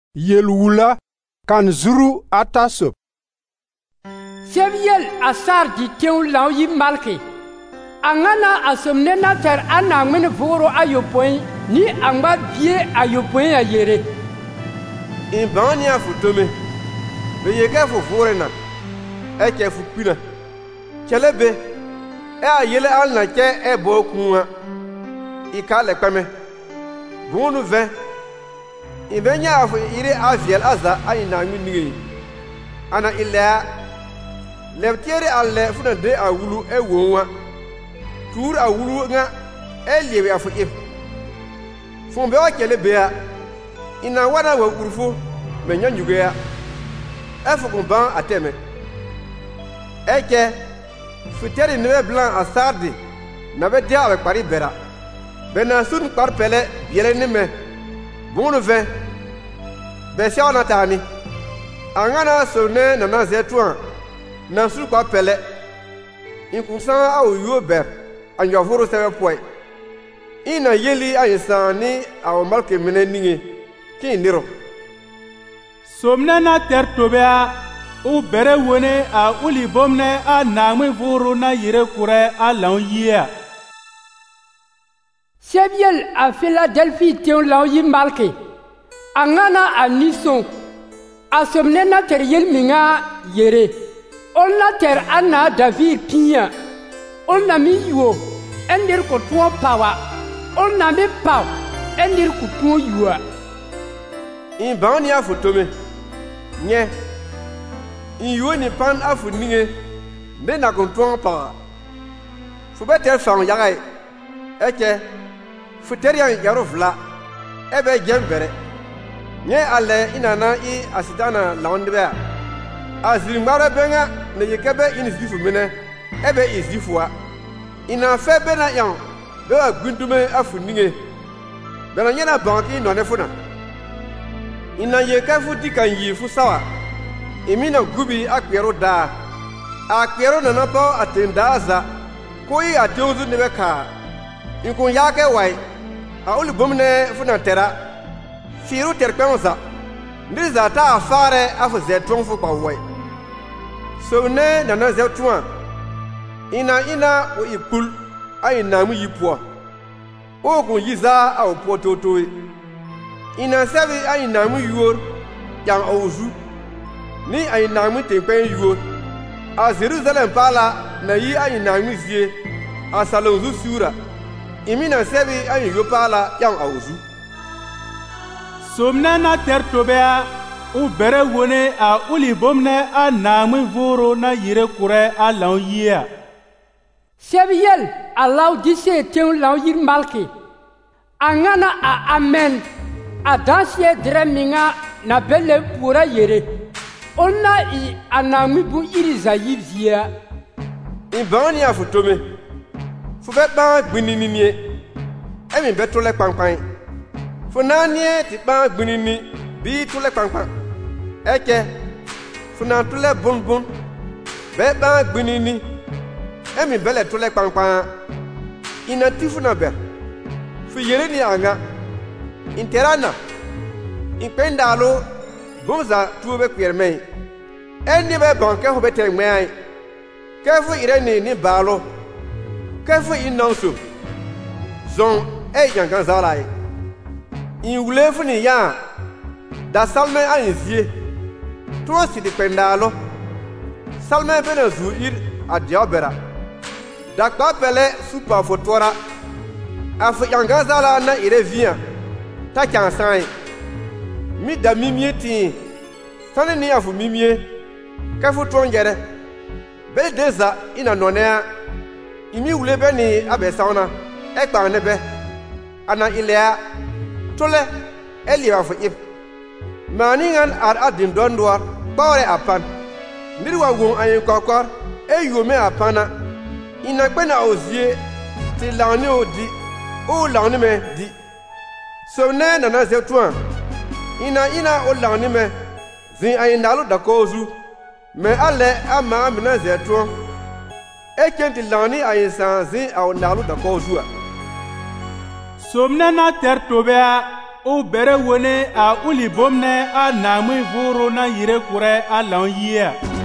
Yelwula kan zuru atasop. Seviel asar di teun law yi malke. Angana asomne na ter ana ngene voro ayopoin ni anga bie ayopoin ayere. Imbani afutome. Be yeke fo forena. Eke fu pina. Kelebe. E ayele alna ke e bokunwa. Ikale kwame. Bonu ve. Ibenya afu ire aviel aza ayina ngini. Ana illa lebtiere alle funa de awulu e wonwa. Tour awulu nga eliewe afu if. Fombe wa kelebe ya. Ina wana wa urufo menya nyugea. Efo kumban ateme. Eke futeri neve blanc asardi nabe dia avec Paris bera. Bena sun par pele biele nime. Bon vin. Besia natani. Angana sonne nana zetuan. Nansu kwa pele. Inkusan a uyo ber. Anja voro sebe poy. Ina yeli ayesani a malke mene ninge. Ki ndiro. Somne na tertobea u bere wone a uli bomne a nangme voro na yire kure a launye. Seviel a Philadelphie teun law yi malke. Angana a nison. Asomne na ter yel minga yere. On na ter ana David pinya. On na mi yuo. Endir ko tuo pawa. On na mi paw. Endir ko tuo yuwa. Imbani afutome. Nye. Inyuo ni pan afu ninge. Nde na kontuan pawa. Fubetel fan yagai. Eke. Futerian yarofla. Ebe jembere. Nye ale inana I asidana laondebea. Azirimara benga ne yekebe inisifu mene. Ebe isifua. Ina febe na yan. Bewa gundume afu ninge. Bena nyena banki nonefuna. Ina yekafu dikan yifu sawa. Imina gubi akwero da. Akwero nanapo atendaza. Koi atenzu nebeka. Inkun yake wai. Auli bomne funa tera. Firu terpenza. Ndiza ta afare afu zetron fu kwa wai. So ne nana zetron. Ina o ipul. Ay namu yipwa. O kun yiza au pototoi. Ina sebi ay namu yuor. Yang auzu. Ni ay namu tempen yuor. A Jerusalem pala na yi ay namu zie. A salonzu sura. Imina sebi ay yopala yang auzu. Somne na tertobea u bere wone a uli bomne a nangme voro na yire kure a launye. Seviel a law dise teun law yi malke. Angana a amen. A dansye dreminga na belle pura yere. Onna I anami bu iriza yivzia. Imbani afutome. Fubet ba gbininimie. Emi betole pankpan. Funanie ti ba gbinini bi tole pankpan. Eke. Funantule bonbon. Be ba gbinini. Emi bele tole pankpan. Inatifu na ber. Fu yere ni anga. Interana. Impendalo. Bonza tuwe kwiermei. Eni be banke hobete ngmei. Kefu ireni ni balo. Kefu inonso. Zon e yangan zalai. In wulefu ni ya. Da salme a inzie. Tuwa si di pendalo. Salme bena zuir a diabera. Da kwa pele supa fotora. Afu yangan zala na ire via. Ta kansan. Mi da mimie ti. Sane ni afu mimie. Kefu tuongere. Be deza ina nonea. Imi wulebe ni abe sauna. Ekpa nebe. Ana ilea. Tole. Eli afu ip. Maningan ar adin dondwar. Bawre apan. Ndirwa wong ayin kokor. E yume apana. Ina kwena ozie. Ti launi o di. O launi me di. So ne nana zetuan. Ina o launi me. Zin ayin dalu da kozu. Me ale ama amina zetuan. Ekenti launi ayin san zin au nalu da kozu. Somne na tertobea u bere wone a uli bomne a namui vuru na yire kure a laun yia.